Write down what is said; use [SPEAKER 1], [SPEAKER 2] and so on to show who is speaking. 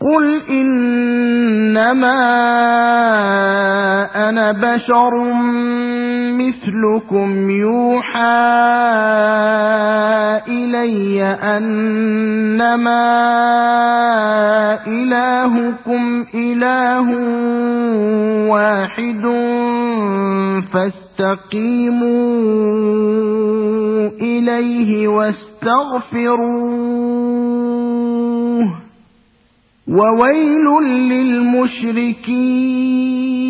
[SPEAKER 1] قل إنما أنا بشر مثلكم يوحى إلي أنما إلهكم إله واحد فاستقيموا إليه واستغفروه وويل للمشركين